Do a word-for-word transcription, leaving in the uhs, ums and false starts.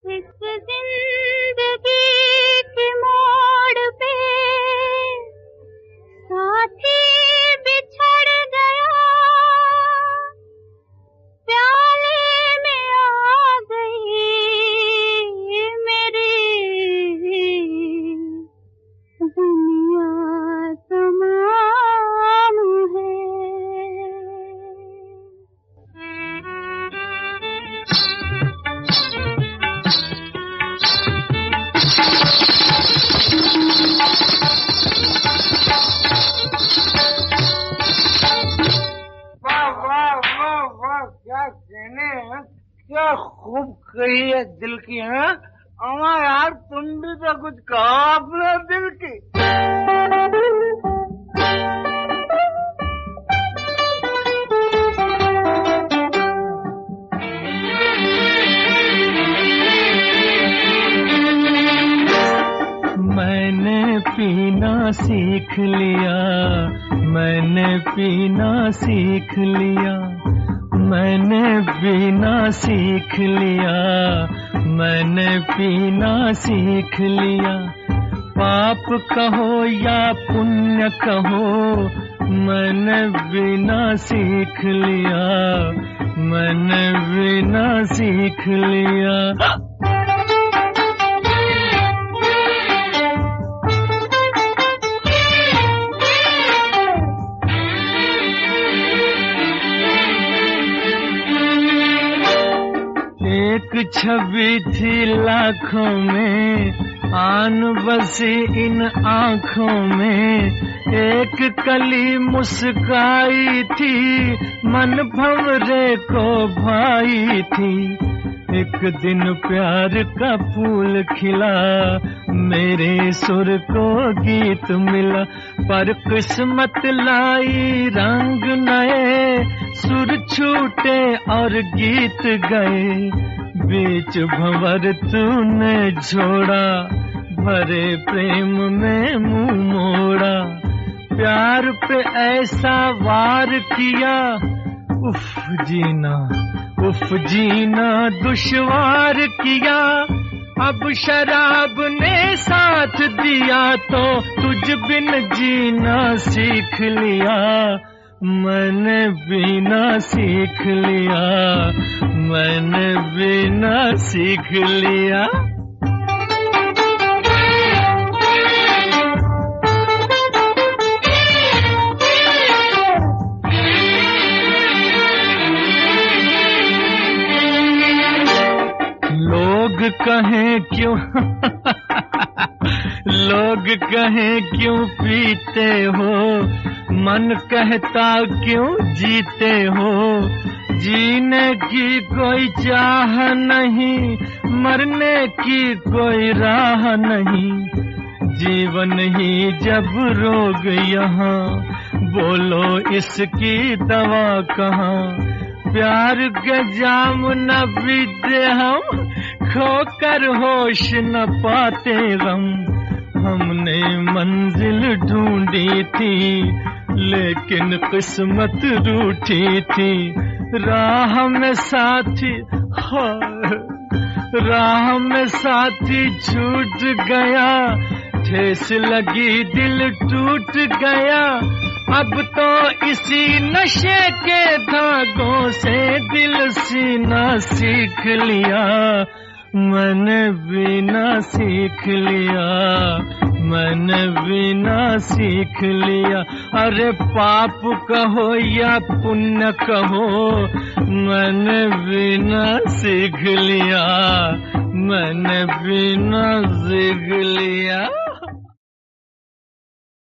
इस जिंदगी के मोड़ पे साथी बिछड़ गया, प्याले में आ गई मेरी दुनिया तमाम है। क्या खूब कही है दिल की। है अमा यार, तुम भी तो कुछ कहो अपने दिल की। मैंने पीना सीख लिया, मैंने पीना सीख लिया, मैंने पीना सीख लिया, मैंने पीना सीख लिया। पाप कहो या पुण्य कहो, मैंने पीना सीख लिया, मैंने पीना सीख लिया। एक छवि थी लाखों में, आन बसी इन आँखों में, एक कली मुस्काई थी, मन भंवरे को भाई थी। एक दिन प्यार का फूल खिला, मेरे सुर को गीत मिला, पर किस्मत लाई रंग नए, सुर छूटे और गीत गए। बीच भंवर तूने छोड़ा, भरे प्रेम में मुंह मोड़ा, प्यार पे ऐसा वार किया, उफ जीना उफ जीना दुश्वार किया। अब शराब ने साथ दिया तो तुझ बिन जीना सीख लिया, मैंने पीना सीख लिया, मैंने पीना सीख लिया। लोग कहें क्यों लोग कहें क्यों पीते हो, मन कहता क्यों जीते हो। जीने की कोई चाह नहीं, मरने की कोई राह नहीं। जीवन ही जब रोग यहाँ, बोलो इसकी दवा कहाँ। प्यार के जाम न पीते हम, खोकर होश न पाते गम। हमने मंजिल ढूंढी थी, लेकिन किस्मत रूठी थी। राह में साथी राह में साथी छूट गया, ठेस लगी दिल टूट गया। अब तो इसी नशे के धागों से दिल सीना सीख लिया, मैंने पीना सीख लिया, मैंने पीना सीख लिया। अरे पाप कहो या पुण्य कहो, मैंने पीना सीख लिया, मैंने पीना सीख लिया।